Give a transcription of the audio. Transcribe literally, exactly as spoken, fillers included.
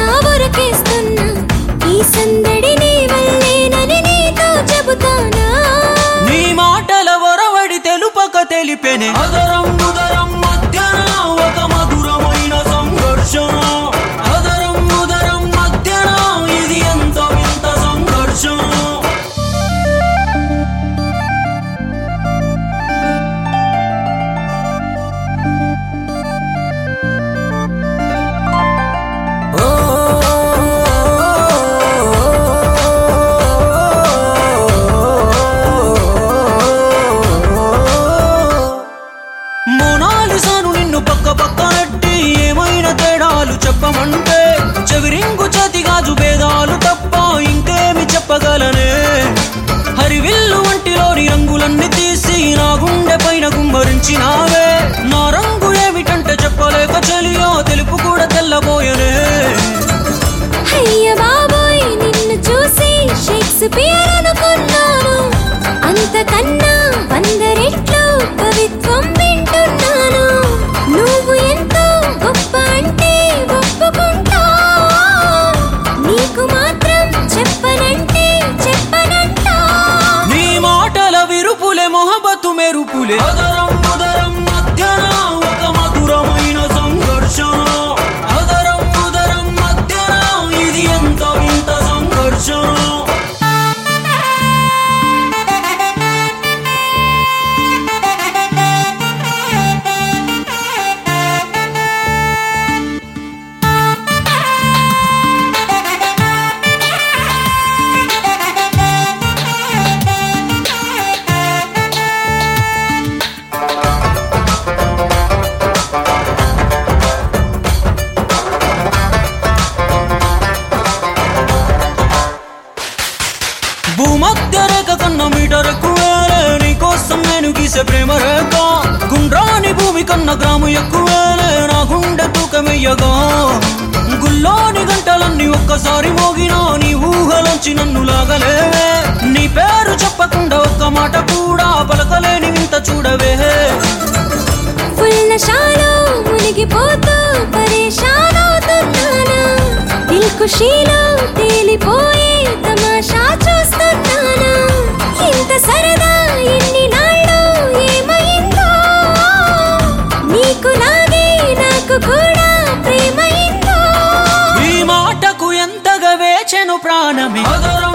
నా ఊరకేస్తున్నా ఈ సందడి నీ వల్లేనని నీతో చెబుతానా నీ మాటల వరవడి తెలుపక తెలిపెనే అదరం ఉదరం మధ్యన ఒక మధురమైన సంఘర్షణ అదరం ఉదరం మధ్యన ఇది ఎంత వింత సంఘర్షణ మోనాలిసాను నిన్ను పక్క పక్క నెట్టి ఏమైనా తేడాలు చెప్పమంటే చెవిరింగు చేతిగాజు భేదాలు తప్ప ఇంకేమి చెప్పగలనే హరివిల్లు వంటిలోని రంగులన్నీ తీసి నా గుండె పైన గుమ్మరించినావే నా రంగు ఏమిటంటే చెప్పలేక చెలియో తెలుపు కూడా తెల్లబోయనే అయ్య బాబోయ్ నిన్ను చూసి షేక్స్పియర్ అనుకున్నాను అంతకన్నా వంద రెట్లు కవిత్వం వింటున్నాను నువ్వు ఎంతో గొప్ప అంటే ఒప్పుకుంటా నీకు మాత్రం చెప్పనంటే చెప్పనంటా నీ మాటల విరుపులే మొహబత్తు మెరుపులే అదరం ఉదరం మధ్యన ఒక మధురమైన సంఘర్షణ అదరం ఉదరం మధ్యన ఇది ఎంత వింత సంఘర్షణ భూమధ్య రేఖ కన్నా మీటర్ ఎక్కువేలే నీకోసం నేను గీసే ప్రేమ రేఖ గుండ్రాని భూమి కన్నా గ్రాము ఎక్కువేలే నా గుండె తూకమెయ్యగా గుల్లోని గంటలన్నీ ఒక్కసారి మోగినా నీ ఊహలోంచి నన్ను లాగలేవే నీ పేరు చెప్పకుండా ఒక్క మాట కూడా పలకలేని వింత చూడవే ఫుల్ నషాలో మునిగిపోతూ పరేషానవుతున్నానా దిల్ ఖుషీలో తేలిపోయే తమాషా చూస్తున్నానా ఇంత సరదా ఎన్ని నాళ్ళు ఏమైందో నీకు లాగే నాకు కూడా ప్రేమైందో ఈ మాటకు ఎంతగా వేచెను ప్రాణమే అదరం